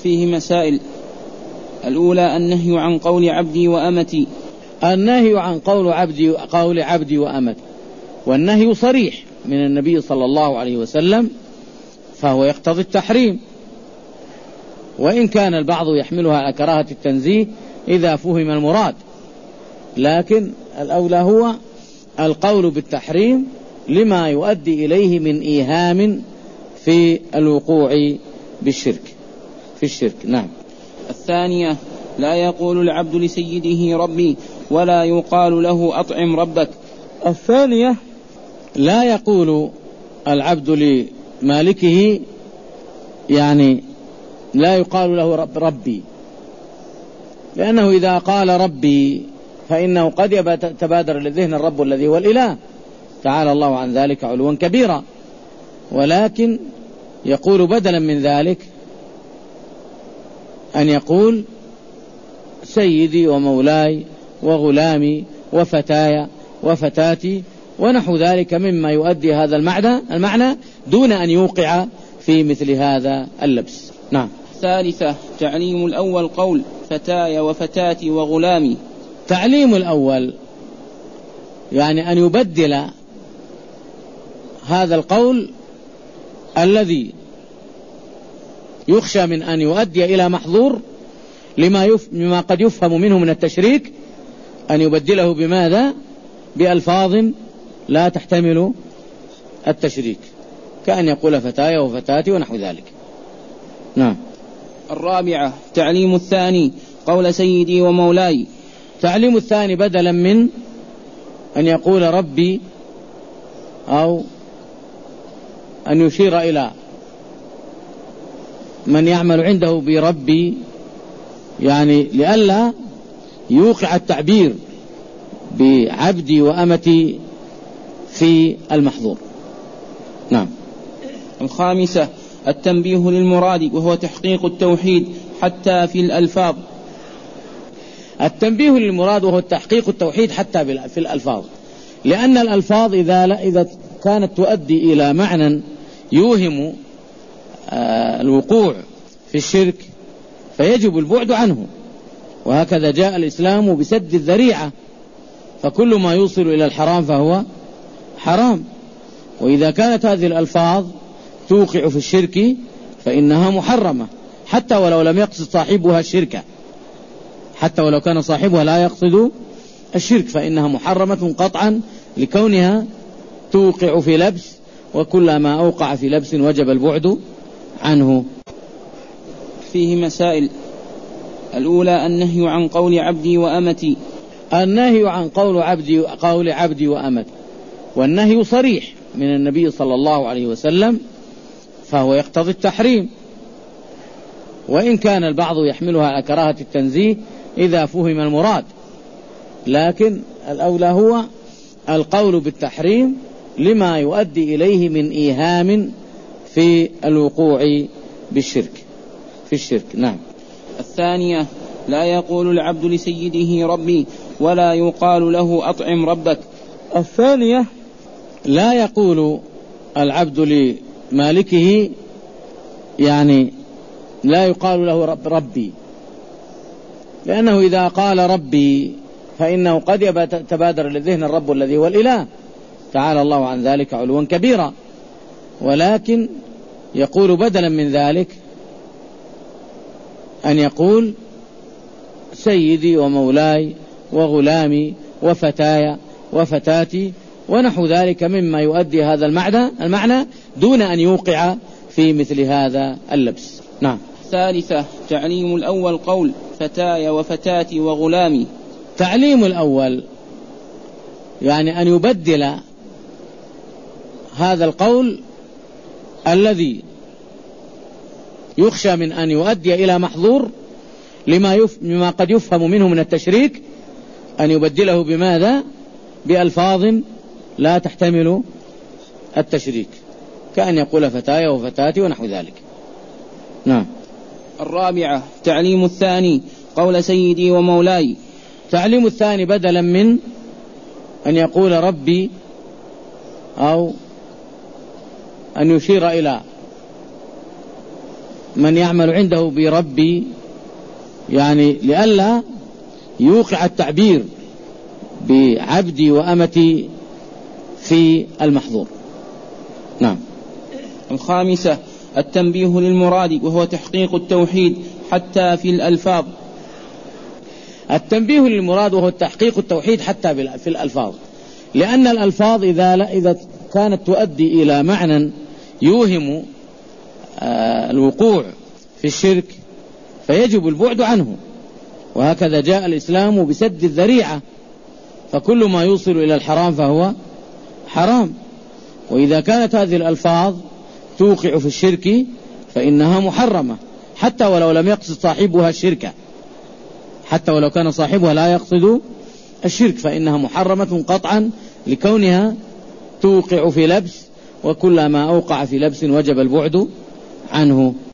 فيه مسائل. الأولى النهي عن قول عبدي وأمتي. النهي عن قول عبدي وأمتي، والنهي صريح من النبي صلى الله عليه وسلم، فهو يقتضي التحريم، وإن كان البعض يحملها على كراهة التنزيه إذا فهم المراد، لكن الأولى هو القول بالتحريم لما يؤدي إليه من إيهام في الوقوع في الشرك. نعم. الثانية لا يقول العبد لسيده ربي ولا يقال له أطعم ربك. الثانية لا يقول العبد لمالكه، يعني لا يقال له ربي، لأنه إذا قال ربي فإنه قد يتبادر للذهن الرب الذي هو الإله، تعالى الله عن ذلك علوا كبيرا، ولكن يقول بدلا من ذلك أن يقول سيدي ومولاي وغلامي وفتاي وفتاتي ونحو ذلك مما يؤدي هذا المعنى دون أن يوقع في مثل هذا اللبس. نعم. ثالثة تعليم الأول قول فتاي وفتاتي وغلامي. تعليم الأول يعني أن يبدل هذا القول الذي يخشى من أن يؤدي إلى محظور لما قد يفهم منه من التشريك، أن يبدله بماذا؟ بألفاظ لا تحتمل التشريك، كأن يقول فتاي وفتاتي ونحو ذلك. نعم. الرابعة تعليم الثاني قول سيدي ومولاي. تعليم الثاني بدلا من أن يقول ربي أو أن يشير إلى من يعمل عنده بربي، يعني لئلا يوقع التعبير بعبدي وأمتي في المحظور. نعم. الخامسة التنبيه للمراد وهو تحقيق التوحيد حتى في الألفاظ. التنبيه للمراد وهو تحقيق التوحيد حتى في الألفاظ، لأن الألفاظ إذا كانت تؤدي إلى معنى يوهم الوقوع في الشرك فيجب البعد عنه، وهكذا جاء الإسلام بسد الذريعة، فكل ما يوصل إلى الحرام فهو حرام، وإذا كانت هذه الألفاظ توقع في الشرك فإنها محرمة، حتى ولو لم يقصد صاحبها الشرك، حتى ولو كان صاحبها لا يقصد الشرك فإنها محرمة قطعا لكونها توقع في لبس، وكلما أوقع في لبس وجب البعد عنه. فيه مسائل. الأولى النهي عن قول عبدي وأمتي. النهي عن قول عبدي وأمتي، والنهي صريح من النبي صلى الله عليه وسلم، فهو يقتضي التحريم، وإن كان البعض يحملها على كراهة التنزيه إذا فهم المراد، لكن الأولى هو القول بالتحريم لما يؤدي إليه من إيهام في الوقوع في الشرك. نعم. الثانية لا يقول العبد لسيده ربي ولا يقال له أطعم ربك. الثانية لا يقول العبد لمالكه، يعني لا يقال له ربي، لأنه إذا قال ربي فإنه قد يتبادر للذهن الرب الذي هو الإله، تعالى الله عن ذلك علوا كبيرا، ولكن يقول بدلا من ذلك أن يقول سيدي ومولاي وغلامي وفتاي وفتاتي ونحو ذلك مما يؤدي هذا المعنى دون أن يوقع في مثل هذا اللبس. نعم. ثالثة تعليم الأول قول فتاي وفتاتي وغلامي. تعليم الأول يعني أن يبدل هذا القول الذي يخشى من أن يؤدي إلى محظور لما قد يفهم منه من التشريك، أن يبدله بماذا؟ بألفاظ لا تحتمل التشريك، كأن يقول فتاي وفتاتي ونحو ذلك. نعم. الرابعة تعليم الثاني قول سيدي ومولاي. تعليم الثاني بدلا من أن يقول ربي أو أن يشير إلى من يعمل عنده بربي، يعني لئلا يوقع التعبير بعبدي وأمتي في المحظور. نعم. الخامسة التنبيه للمراد وهو تحقيق التوحيد حتى في الألفاظ. التنبيه للمراد وهو تحقيق التوحيد حتى في الألفاظ، لأن الألفاظ إذا كانت تؤدي إلى معنى يوهم الوقوع في الشرك فيجب البعد عنه، وهكذا جاء الإسلام بسد الذريعة، فكل ما يوصل إلى الحرام فهو حرام. وإذا كانت هذه الألفاظ توقع في الشرك فإنها محرمة، حتى ولو لم يقصد صاحبها الشرك، حتى ولو كان صاحبها لا يقصد الشرك فإنها محرمة قطعا لكونها توقع في لبس، وكلما أوقع في لبس وجب البعد عنه.